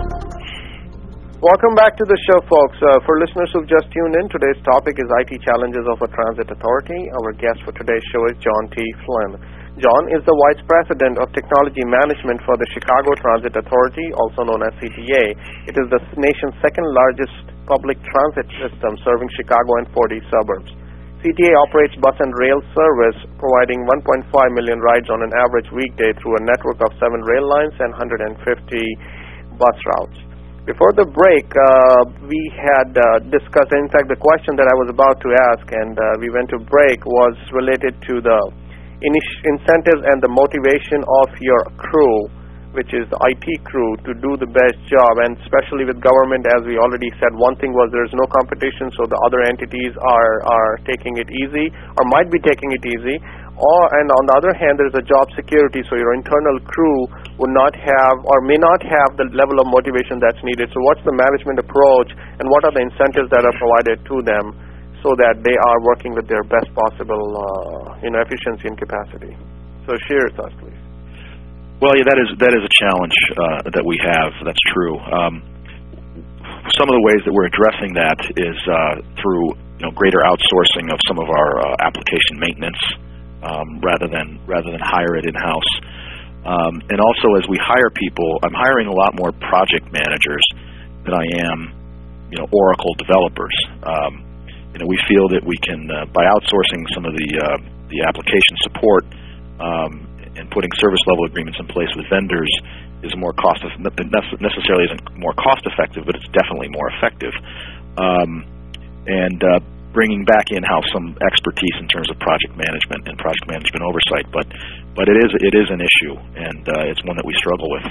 Welcome back to the show, folks. Uh, for listeners who've just tuned in, today's topic is I T challenges of a transit authority. Our guest for today's show is John T. Flynn. John is the Vice President of Technology Management for the Chicago Transit Authority, also known as C T A. It is the nation's second largest public transit system serving Chicago and forty suburbs. C T A operates bus and rail service, providing one point five million rides on an average weekday through a network of seven rail lines and one hundred fifty bus routes. Before the break, uh, we had uh, discussed, in fact, the question that I was about to ask, and uh, we went to break, was related to the init- incentives and the motivation of your crew, which is the I T crew, to do the best job. And especially with government, as we already said, one thing was there's no competition, so the other entities are, are taking it easy, or might be taking it easy. Or, and on the other hand, there's a job security, so your internal crew would not have or may not have the level of motivation that's needed. So what's the management approach, and what are the incentives that are provided to them so that they are working with their best possible uh, you know, efficiency and capacity? So share with us, please. Well, yeah, that is that is a challenge uh, that we have. That's true. Um, some of the ways that we're addressing that is uh, through you know greater outsourcing of some of our uh, application maintenance, um, rather than rather than hire it in house. Um, and also, as we hire people, I'm hiring a lot more project managers than I am, you know, Oracle developers. Um, you know, we feel that we can uh, by outsourcing some of the uh, the application support. Um, and putting service level agreements in place with vendors is more cost necessarily isn't more cost effective, but it's definitely more effective. Um, and uh, bringing back in house some expertise in terms of project management and project management oversight, but but it is it is an issue, and uh, it's one that we struggle with.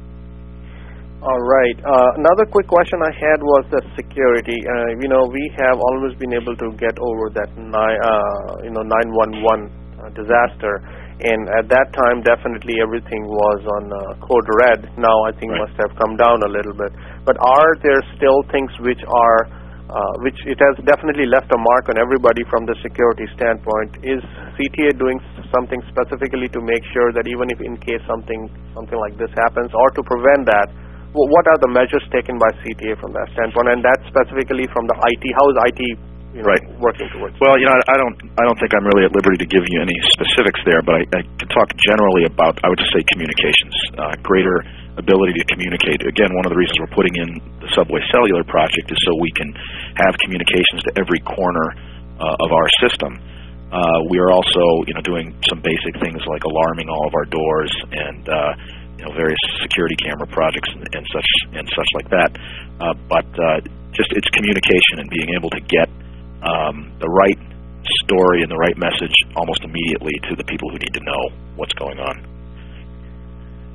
All right. Uh, another quick question I had was the security. Uh, you know, we have always been able to get over that ni- uh, you know nine one one uh, disaster. And at that time, definitely everything was on uh, code red. Now I think right. must have come down a little bit. But are there still things which are, uh, which it has definitely left a mark on everybody from the security standpoint? Is C T A doing something specifically to make sure that even if in case something something like this happens, or to prevent that, w- what are the measures taken by C T A from that standpoint? And that's specifically from the I T. How is I T? You know, right. working towards. Well, you know, I don't, I don't think I'm really at liberty to give you any specifics there, but I, I can talk generally about, I would just say, communications, uh, greater ability to communicate. Again, one of the reasons we're putting in the Subway Cellular project is so we can have communications to every corner uh, of our system. Uh, we are also, you know, doing some basic things like alarming all of our doors and, uh, you know, various security camera projects and, and such and such like that. Uh, but uh, just it's communication and being able to get Um, the right story and the right message almost immediately to the people who need to know what's going on.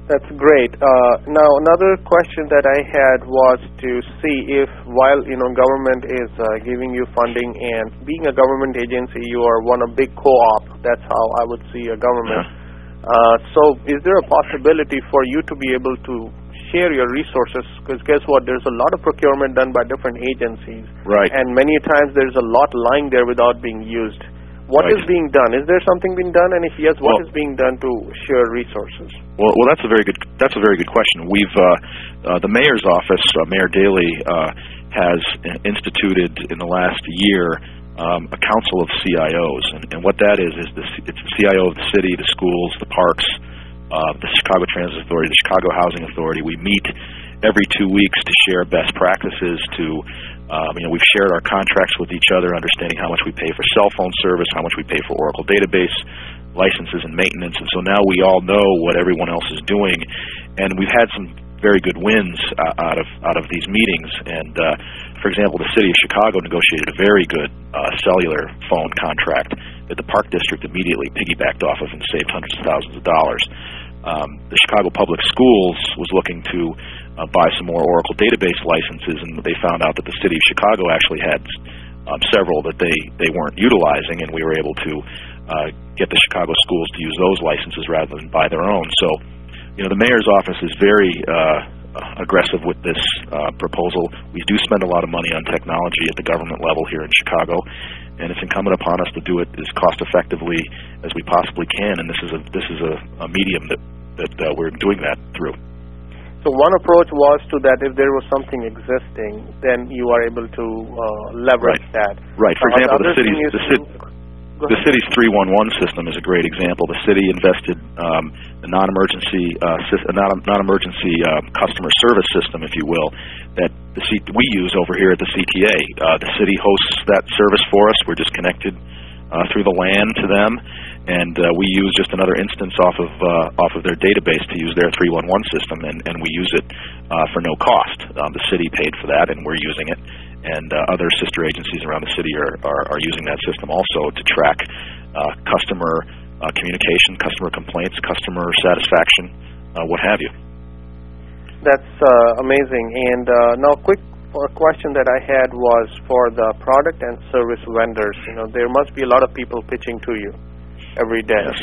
That's great. Uh, now, another question that I had was to see if, while you know government is uh, giving you funding, and being a government agency, you are one of big co-op. That's how I would see a government. Yeah. Uh, so, is there a possibility for you to be able to share your resources? Because guess what? There's a lot of procurement done by different agencies, right? And many times there's a lot lying there without being used. What right. is being done? Is there something being done? And if yes, what well, is being done to share resources? Well, well, that's a very good that's a very good question. We've uh, uh, the mayor's office, uh, Mayor Daley, uh, has instituted in the last year um, a council of C I Os, and, and what that is is the, it's the C I O of the city, the schools, the parks, uh, the Chicago Transit Authority, the Chicago Housing Authority. We meet every two weeks to share best practices, to Um, you know, we've shared our contracts with each other, understanding how much we pay for cell phone service, how much we pay for Oracle database licenses and maintenance, and so now we all know what everyone else is doing, and we've had some very good wins uh, out of out of these meetings. And uh, for example, the city of Chicago negotiated a very good uh, cellular phone contract that the Park District immediately piggybacked off of and saved hundreds of thousands of dollars. Um, the Chicago Public Schools was looking to uh, buy some more Oracle database licenses, and they found out that the city of Chicago actually had um, several that they, they weren't utilizing, and we were able to uh, get the Chicago schools to use those licenses rather than buy their own. So, you know, the mayor's office is very uh, aggressive with this uh, proposal. We do spend a lot of money on technology at the government level here in Chicago, and it's incumbent upon us to do it as cost effectively as we possibly can, and this is a this is a, a medium that that uh, we're doing that through. So one approach was to that if there was something existing, then you are able to uh, leverage right. that. Right. For uh, example, the, the city's the, city, the city's three one one system is a great example. The city invested um, a non-emergency uh, a non-emergency uh, customer service system, if you will, that the C- we use over here at the C T A. Uh, the city hosts that service for us. We're just connected uh, through the LAN to them, and uh, we use just another instance off of uh, off of their database to use their three one one system, and, and we use it uh, for no cost. Um, the city paid for that, and we're using it, and uh, other sister agencies around the city are, are, are using that system also to track uh, customer uh, communication, customer complaints, customer satisfaction, uh, what have you. That's uh, amazing. And uh, now, quick a question that I had was for the product and service vendors. You know, there must be a lot of people pitching to you every day. Yes.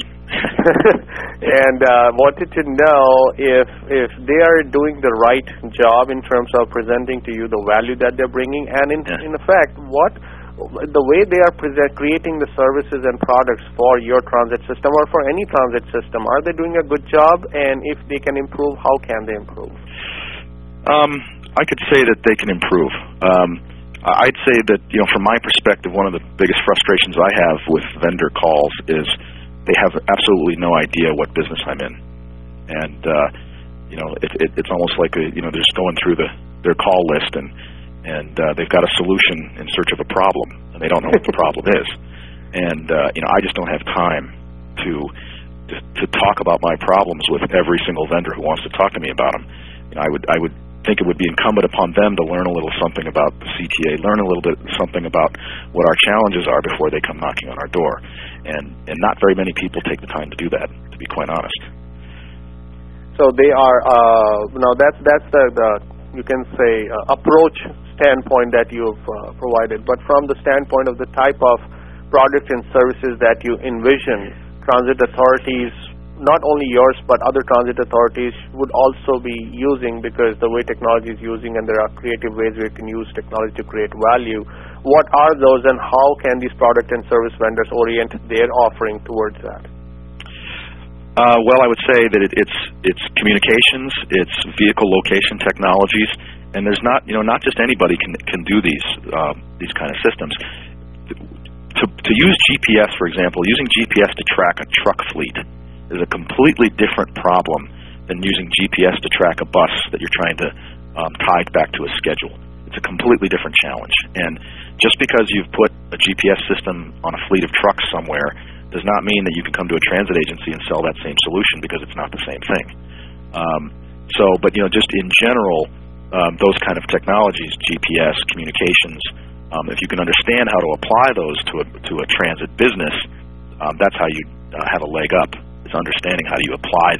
And uh, wanted to know if if they are doing the right job in terms of presenting to you the value that they're bringing, and in, yeah. in effect, what the way they are present, creating the services and products for your transit system or for any transit system. Are they doing a good job? And if they can improve, how can they improve? Um, I could say that they can improve. Um, I'd say that, you know, from my perspective, one of the biggest frustrations I have with vendor calls is they have absolutely no idea what business I'm in, and uh, you know, it, it, it's almost like a, you know, they're just going through the their call list and. and uh, they've got a solution in search of a problem, and they don't know what the problem is. And, uh, you know, I just don't have time to, to to talk about my problems with every single vendor who wants to talk to me about them. You know, I would I would think it would be incumbent upon them to learn a little something about the C T A, learn a little bit something about what our challenges are before they come knocking on our door. And, and not very many people take the time to do that, to be quite honest. So they are, uh, now that's, that's the, the, you can say, uh, approach standpoint that you've uh, provided, but from the standpoint of the type of products and services that you envision transit authorities, not only yours but other transit authorities, would also be using, because the way technology is using and there are creative ways we can use technology to create value, what are those, and how can these product and service vendors orient their offering towards that? Uh, well, I would say that it, it's it's communications, it's vehicle location technologies, and there's not, you know, not just anybody can can do these uh, these kind of systems. To to use G P S, for example, using G P S to track a truck fleet is a completely different problem than using G P S to track a bus that you're trying to um, tie back to a schedule. It's a completely different challenge, and just because you've put a G P S system on a fleet of trucks somewhere does not mean that you can come to a transit agency and sell that same solution, because it's not the same thing. Um, so, but, you know, just in general, um, those kind of technologies, G P S, communications, um, if you can understand how to apply those to a, to a transit business, um, that's how you uh, have a leg up. It's understanding how do you apply these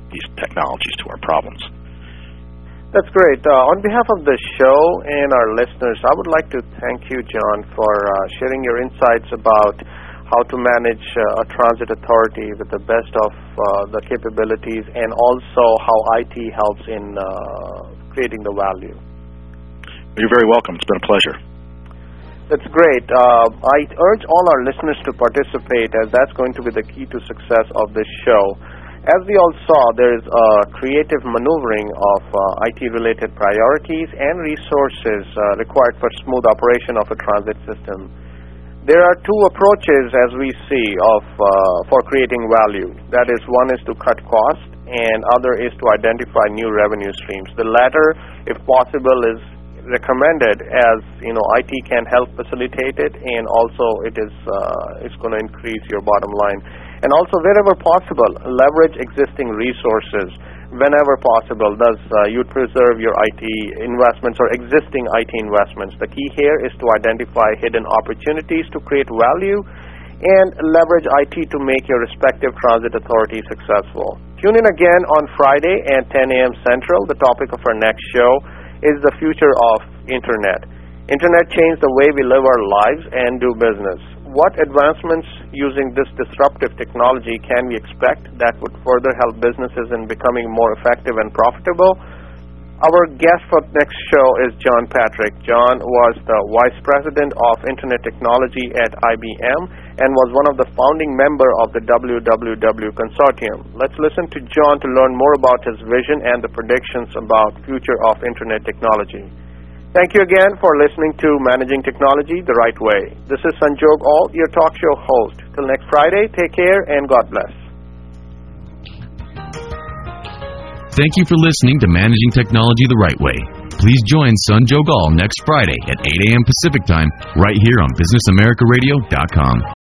these technologies to our problems. That's great. Uh, on behalf of the show and our listeners, I would like to thank you, John, for uh, sharing your insights about how to manage uh, a transit authority with the best of uh, the capabilities, and also how I T helps in uh, creating the value. You're very welcome. It's been a pleasure. That's great. Uh, I urge all our listeners to participate, as that's going to be the key to success of this show. As we all saw, there is a creative maneuvering of uh, I T-related priorities and resources uh, required for smooth operation of a transit system. There are two approaches, as we see, of uh, for creating value. That is, one is to cut costs, and other is to identify new revenue streams. The latter, if possible, is recommended, as you know, I T can help facilitate it, and also it is uh, it's going to increase your bottom line. And also, wherever possible, leverage existing resources whenever possible. Thus, uh, you preserve your I T investments or existing I T investments. The key here is to identify hidden opportunities to create value and leverage I T to make your respective transit authority successful. Tune in again on Friday at ten a.m. Central. The topic of our next show is the future of Internet. Internet changed the way we live our lives and do business. What advancements using this disruptive technology can we expect that would further help businesses in becoming more effective and profitable? Our guest for next show is John Patrick. John was the Vice President of Internet Technology at I B M and was one of the founding members of the W W W Consortium. Let's listen to John to learn more about his vision and the predictions about future of Internet technology. Thank you again for listening to Managing Technology the Right Way. This is Sanjog Aul, your talk show host. Till next Friday, take care and God bless. Thank you for listening to Managing Technology the Right Way. Please join Sanjog Aul next Friday at eight a.m. Pacific Time right here on business america radio dot com.